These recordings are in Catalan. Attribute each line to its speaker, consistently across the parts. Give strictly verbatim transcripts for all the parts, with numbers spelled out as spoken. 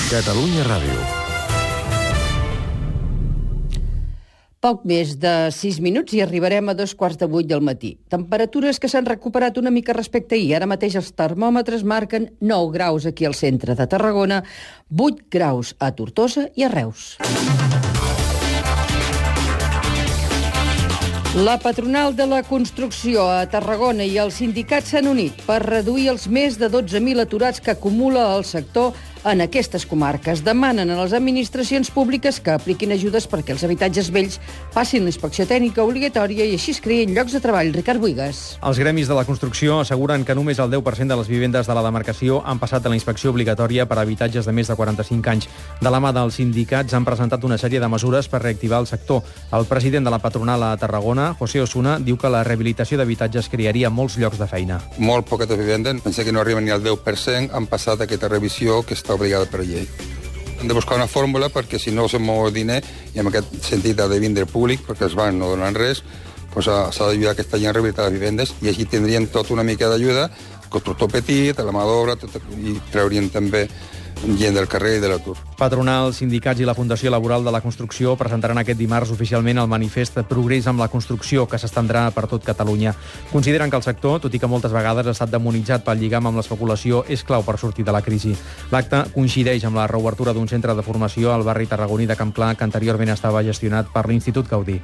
Speaker 1: Catalunya Ràdio.
Speaker 2: Poc més de sis minuts i arribarem a dos quarts de vuit del matí. Temperatures que s'han recuperat una mica respecte ahir. Ara mateix els termòmetres marquen nou graus aquí al centre de Tarragona, vuit graus a Tortosa i a Reus. La patronal de la construcció a Tarragona i els sindicats s'han unit per reduir els més de dotze mil aturats que acumula el sector en aquestes comarques. Demanen a les administracions públiques que apliquin ajudes perquè els habitatges vells passin la inspecció tècnica obligatòria i així es creïn llocs de treball. Ricard Buigas.
Speaker 3: Els gremis de la construcció asseguren que només el deu per cent de les vivendes de la demarcació han passat a la inspecció obligatòria per a habitatges de més de quaranta-cinc anys. De la mà dels sindicats han presentat una sèrie de mesures per reactivar el sector. El president de la patronal a Tarragona, José Osuna, diu que la rehabilitació d'habitatges crearia molts llocs de feina.
Speaker 4: Molt poques vivendes, pensé que no arriben ni al deu per cent, han passat aquesta revisió que està obligada per llei. Hem de buscar una fórmula perquè si no se'n mou el diner, i en aquest sentit ha de vindre públic, perquè els bancs no donen res, doncs s'ha d'ajudar aquesta gent a rehabilitar les vivendes i així tindrien tot una mica d'ajuda, constructor petit, a la mà d'obra, i treurien també gent del carrer i de l'atur.
Speaker 3: Patronals, sindicats i la Fundació Laboral de la Construcció presentaran aquest dimarts oficialment el manifest Progrés amb la construcció, que s'estendrà per tot Catalunya. Consideren que el sector, tot i que moltes vegades ha estat demonitzat pel lligam amb l'especulació, és clau per sortir de la crisi. L'acte coincideix amb la reobertura d'un centre de formació al barri tarragoní de Campclar, que anteriorment estava gestionat per l'Institut Gaudí.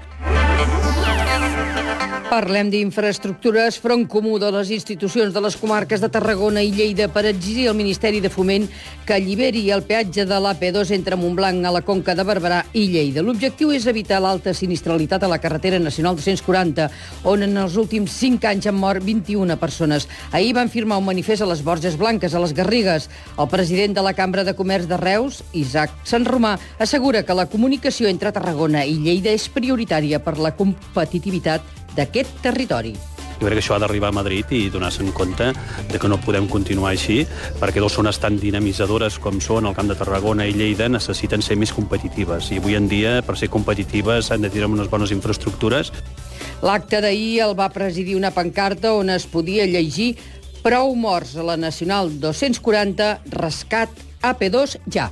Speaker 2: Parlem d'infraestructures, front comú de les institucions de les comarques de Tarragona i Lleida per exigir al Ministeri de Foment que alliberi el peatge de l'A P dos entre Montblanc a la Conca de Barberà i Lleida. L'objectiu és evitar l'alta sinistralitat a la carretera nacional dos-cents quaranta, on en els últims cinc anys han mort vint-i-una persones. Ahir van firmar un manifest a les Borges Blanques, a les Garrigues. El president de la Cambra de Comerç de Reus, Isaac Sanromà, assegura que la comunicació entre Tarragona i Lleida és prioritària per la competitivitat d'aquest territori.
Speaker 5: Jo crec que això ha d'arribar a Madrid i donar-se'n compte de que no podem continuar així, perquè dos zones tan dinamitzadores com són el Camp de Tarragona i Lleida necessiten ser més competitives. I avui en dia, per ser competitives, han de tenir unes bones infraestructures.
Speaker 2: L'acte d'ahir el va presidir una pancarta on es podia llegir "Prou morts a la Nacional dos-cents quaranta, rescat A P dos ja".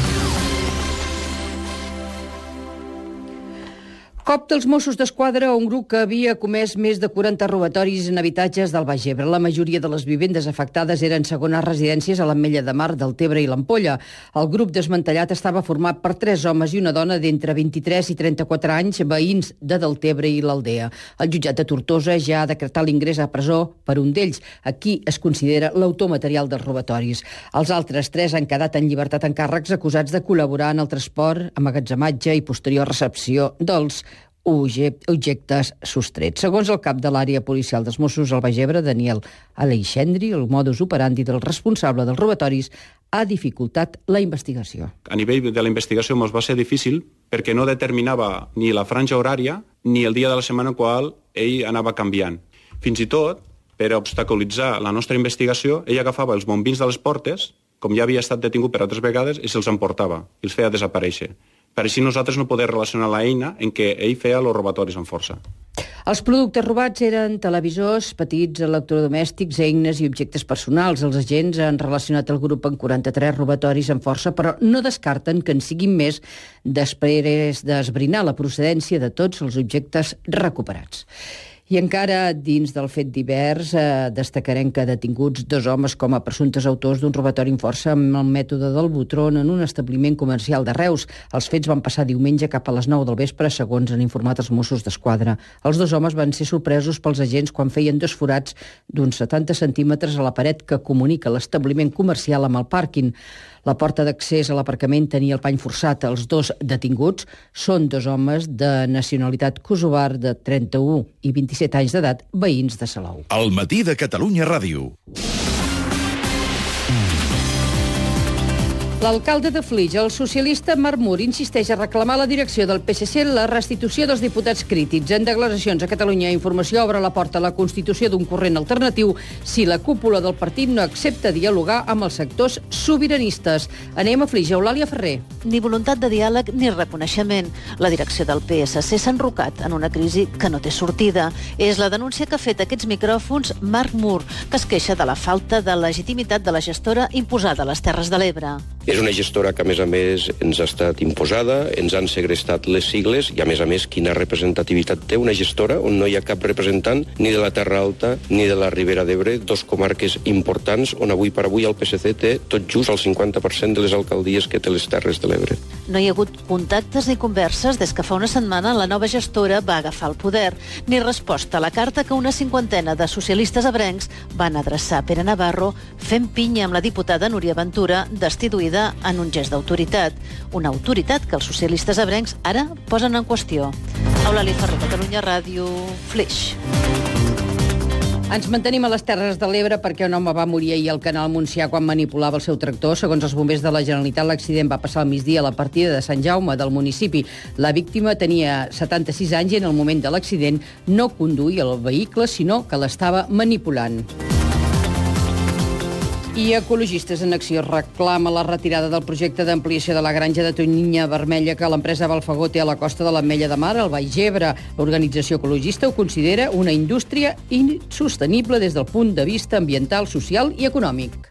Speaker 2: Cop dels Mossos d'Esquadra a un grup que havia comès més de quaranta robatoris en habitatges del Baix Ebre. La majoria de les vivendes afectades eren segones residències a l'Ametlla de Mar, del Tebre i l'Ampolla. El grup desmantellat estava format per tres homes i una dona d'entre vint-i-tres i trenta-quatre anys, veïns de Deltebre i l'Aldea. El jutjat de Tortosa ja ha decretat l'ingrés a presó per un d'ells. Aquí es considera l'autor material dels robatoris. Els altres tres han quedat en llibertat en càrrecs acusats de col·laborar en el transport, emmagatzematge i posterior recepció dels objectes sostrets. Segons el cap de l'àrea policial dels Mossos al Baix Ebre, Daniel Aleixandri, el modus operandi del responsable dels robatoris ha dificultat la investigació.
Speaker 5: A nivell de la investigació ens va ser difícil perquè no determinava ni la franja horària ni el dia de la setmana en qual ell anava canviant. Fins i tot, per obstaculitzar la nostra investigació, ell agafava els bombins de les portes, com ja havia estat detingut per altres vegades, i se'ls emportava, i els feia desaparèixer. Per així nosaltres no poder relacionar l'eina en què ell feia els robatoris amb força.
Speaker 2: Els productes robats eren televisors, petits electrodomèstics, eines i objectes personals. Els agents han relacionat el grup en quaranta-tres robatoris amb força, però no descarten que en siguin més després d'esbrinar la procedència de tots els objectes recuperats. I encara dins del fet divers eh, destacarem que detinguts dos homes com a presumptes autors d'un robatori amb força amb el mètode del Botron en un establiment comercial de Reus. Els fets van passar diumenge cap a les nou del vespre, segons han informat els Mossos d'Esquadra. Els dos homes van ser sorpresos pels agents quan feien dos forats d'uns setanta centímetres a la paret que comunica l'establiment comercial amb el pàrquing. La porta d'accés a l'aparcament tenia el pany forçat. Els dos detinguts són dos homes de nacionalitat kosovar de trenta-u i vint-i-set anys d'edat, veïns de Salou.
Speaker 1: El matí de Catalunya Ràdio.
Speaker 2: L'alcalde de Flix, el socialista Marc Mur, insisteix a reclamar a la direcció del P S C la restitució dels diputats crítics. En declaracions a Catalunya Informació obre la porta a la constitució d'un corrent alternatiu si la cúpula del partit no accepta dialogar amb els sectors sobiranistes. Anem a Flix, Eulàlia Ferrer.
Speaker 6: Ni voluntat de diàleg ni reconeixement. La direcció del P S C s'ha enrocat en una crisi que no té sortida. És la denúncia que ha fet aquests micròfons Marc Mur, que es queixa de la falta de legitimitat de la gestora imposada a les Terres de l'Ebre.
Speaker 7: És una gestora que, a més a més, ens ha estat imposada, ens han segrestat les sigles i, a més a més, quina representativitat té una gestora on no hi ha cap representant ni de la Terra Alta ni de la Ribera d'Ebre, dos comarques importants on avui per avui el P S C té tot just el cinquanta per cent de les alcaldies que té les Terres de l'Ebre.
Speaker 6: No hi ha hagut contactes ni converses des que fa una setmana la nova gestora va agafar el poder, ni resposta a la carta que una cinquantena de socialistes ebrencs van adreçar a Pere Navarro fent pinya amb la diputada Núria Ventura, destituïda en un gest d'autoritat. Una autoritat que els socialistes ebrencs ara posen en qüestió. Eulàlia Ferrer, Catalunya Ràdio, Flix.
Speaker 2: Ens mantenim a les Terres de l'Ebre perquè un home va morir ahir al canal Montsià quan manipulava el seu tractor. Segons els bombers de la Generalitat, l'accident va passar al migdia a la partida de Sant Jaume del municipi. La víctima tenia setanta-sis anys i en el moment de l'accident no conduïa el vehicle, sinó que l'estava manipulant. I Ecologistes en Acció reclama la retirada del projecte d'ampliació de la granja de tonyina vermella que l'empresa Balfagó té a la costa de l'Ametlla de Mar, al Baix Ebre. L'organització ecologista ho considera una indústria insostenible des del punt de vista ambiental, social i econòmic.